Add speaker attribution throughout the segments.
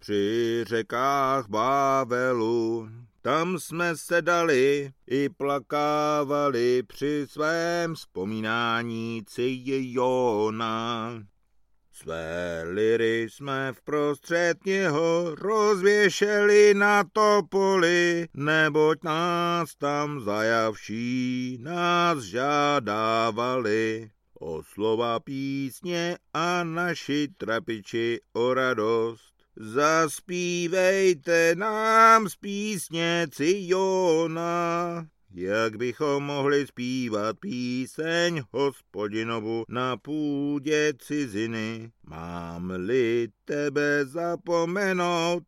Speaker 1: při řekách Bávelu. Tam jsme se dali i plakávali při svém vzpomínání Cijona. Své liry jsme vprostřed něho rozvěšeli na topoli, neboť nás tam zajavší nás žádávali. O slova písně a naši trapiči o radost. Zaspívejte nám z písně Cijona, jak bychom mohli zpívat píseň Hospodinovu na půdě ciziny. Mám-li tebe zapomenout,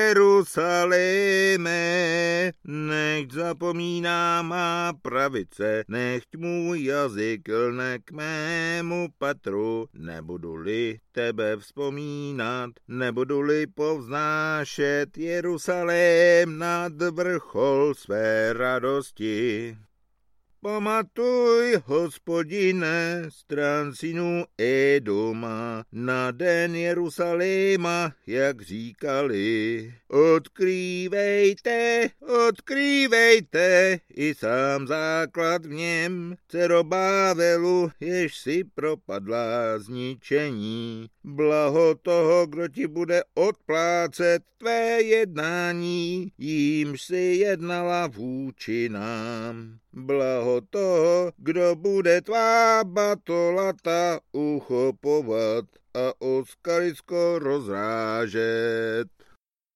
Speaker 1: Jeruzaléme, nechť zapomíná má pravice, nechť můj jazyk lne k mému patru. Nebudu-li tebe vzpomínat, nebudu-li povznášet Jeruzalém nad vrchol své radosti. Pamatuj, Hospodine, stran synů Edoma, na den Jeruzaléma, jak říkali. Odkrývejte, odkrývejte, i sám základ v něm, dcero Bávelu, jež si propadla zničení. Blaho toho, kdo ti bude odplácet tvé jednání, jímž si jednala vůči nám. Blaho toho, kdo bude tvá batolata uchopovat a oskalisko rozrážet.